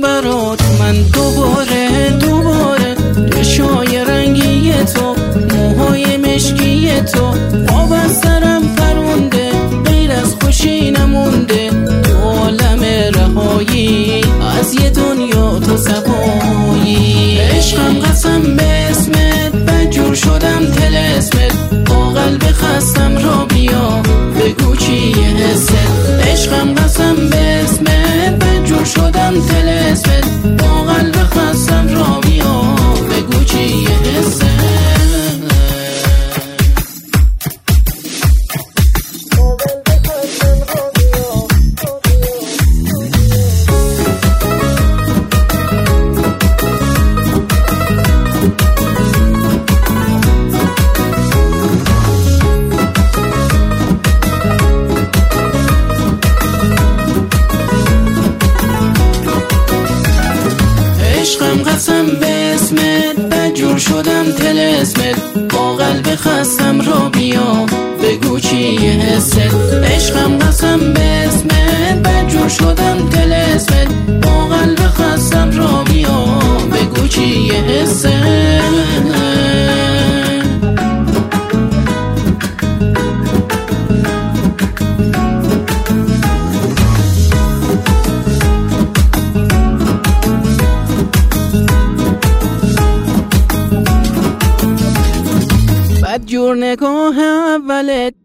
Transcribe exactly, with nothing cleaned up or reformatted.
برات من دوباره دوباره چشای رنگی تو، موهای مشکی تو، آب از سرم پرونده، غیر از خوشی نمونده، تو عالم رهایی از یه دنیا تو سبایی. عشقم قسم به اسمت، بدجور شدم طلسمت، با قلب خستم را بیا بگو چیه حست. عشقم قسم به اسمت، بدجور شدم طلسمت، با قلب خستم را بیا بگو چیه حست. عشقم قسم به اسمت، بدجور شدم طلسمت، با قلب خستم را بیا بگو چیه حست. عشقم قسم به اسمت، بدجور شدم طلسمت، با قلب خستم را بیا بگو چیه حست. بدجور نگاه اولت،